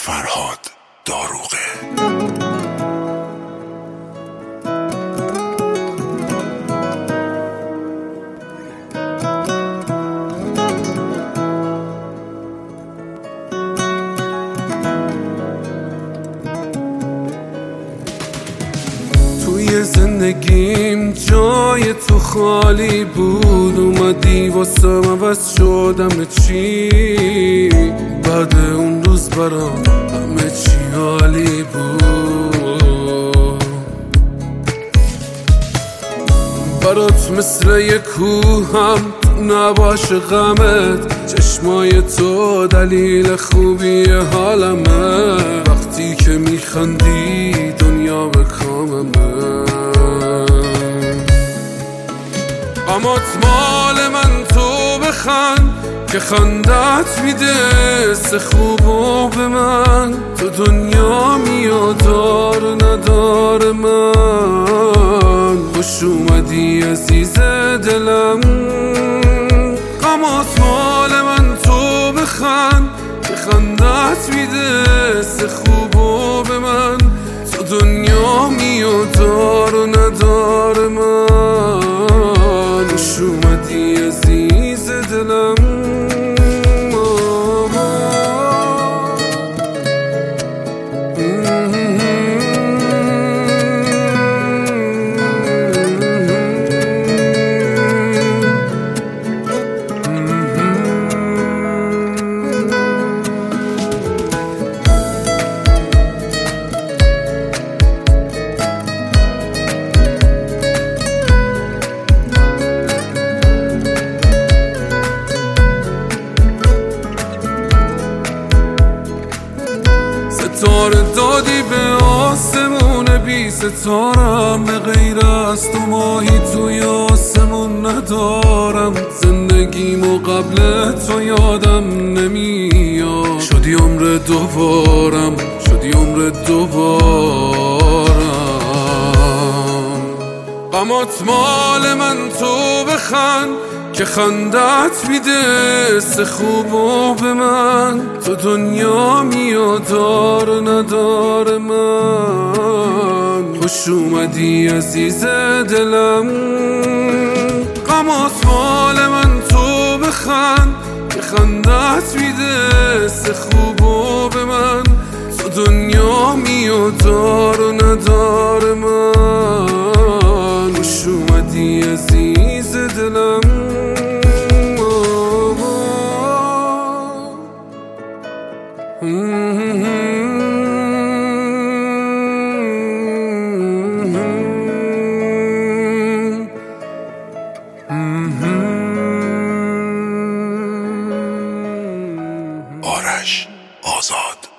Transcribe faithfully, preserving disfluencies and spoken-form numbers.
فرهاد داروغه. توی زندگیم جای تو خالی بود، اومدی واسم عوض شدم چی. بعد اون روز برام همه چی عالی بود. برات مثل یک کوهم نباش غمت، چشمای تو دلیل خوبی حالمه. وقتی که میخندی دنیا به کاممه. غمات مال من تو بخند که خندت میده سه خوبو به من. تو دنیا میادار ندار من، خوش اومدی عزیز دلم. غمات مال من تو بخند که خندت میده سه خوبو به من. تو دنیا میادار و ندار من، خوش اومدی عزیز دلم. ستاره دادی به آسمون بی ستارم، به غیر از تو ماهی توی آسمون ندارم. زندگیمو قبل تو یادم نمیاد، شدی عمر دوبارم، شدی عمر دوبارم. غمات مال من تو بخند که خندت میده سه خوبو به من. تو دنیا میادار ندار من، خوش اومدی عزیز دلم. غمات مال من تو بخند که خندت میده سه خوبو به من. تو دنیا میادار ندار من، خوش اومدی عزیز دلم. آرش آزاد.